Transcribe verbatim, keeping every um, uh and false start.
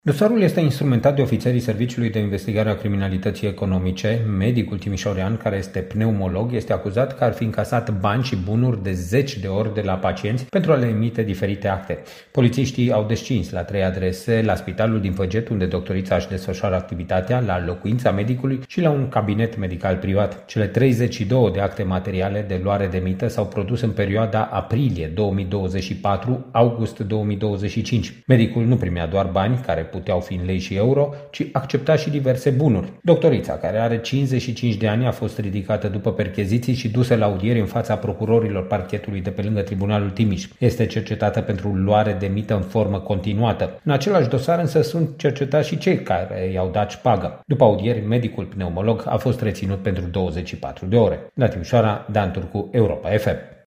Dosarul este instrumentat de ofițerii Serviciului de Investigare a Criminalității Economice. Medicul timișorean, care este pneumolog, este acuzat că ar fi încasat bani și bunuri de zeci de ori de la pacienți pentru a le emite diferite acte. Polițiștii au descins la trei adrese, la spitalul din Făget, unde doctorița își desfășoară activitatea, la locuința medicului și la un cabinet medical privat. Cele treizeci și două de acte materiale de luare de mită s-au produs în perioada aprilie două mii douăzeci și patru-august două mii douăzeci și cinci. Medicul nu primea doar bani, care puteau fi în lei și euro, ci accepta și diverse bunuri. Doctorița, care are cincizeci și cinci de ani, a fost ridicată după percheziții și dusă la audieri în fața procurorilor parchetului de pe lângă Tribunalul Timiș. Este cercetată pentru luare de mită în formă continuată. În același dosar însă sunt cercetați și cei care i-au dat șpagă. După audieri, medicul pneumolog a fost reținut pentru douăzeci și patru de ore. La Timișoara, Dan Turcu, Europa F M.